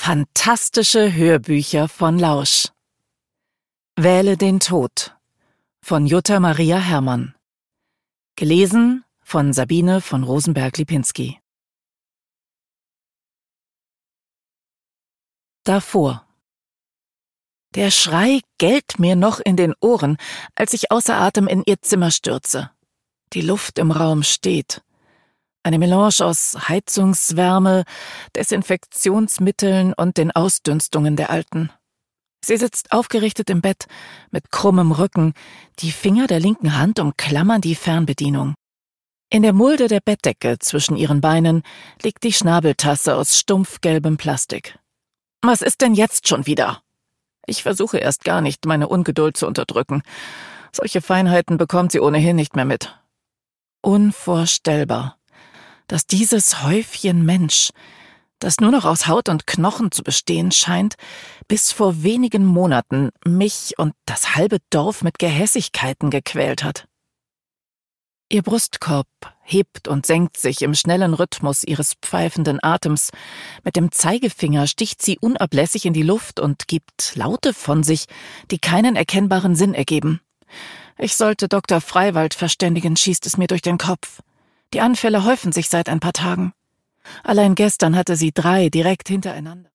Fantastische Hörbücher von Lausch. Wähle den Tod von Jutta Maria Herrmann. Gelesen von Sabine von Rosenberg-Lipinski. Davor. Der Schrei gellt mir noch in den Ohren, als ich außer Atem in ihr Zimmer stürze. Die Luft im Raum steht. Eine Melange aus Heizungswärme, Desinfektionsmitteln und den Ausdünstungen der Alten. Sie sitzt aufgerichtet im Bett, mit krummem Rücken, die Finger der linken Hand umklammern die Fernbedienung. In der Mulde der Bettdecke zwischen ihren Beinen liegt die Schnabeltasse aus stumpfgelbem Plastik. Was ist denn jetzt schon wieder? Ich versuche erst gar nicht, meine Ungeduld zu unterdrücken. Solche Feinheiten bekommt sie ohnehin nicht mehr mit. Unvorstellbar, dass dieses Häufchen Mensch, das nur noch aus Haut und Knochen zu bestehen scheint, bis vor wenigen Monaten mich und das halbe Dorf mit Gehässigkeiten gequält hat. Ihr Brustkorb hebt und senkt sich im schnellen Rhythmus ihres pfeifenden Atems. Mit dem Zeigefinger sticht sie unablässig in die Luft und gibt Laute von sich, die keinen erkennbaren Sinn ergeben. Ich sollte Dr. Freiwald verständigen, schießt es mir durch den Kopf. Die Anfälle häufen sich seit ein paar Tagen. Allein gestern hatte sie 3 direkt hintereinander.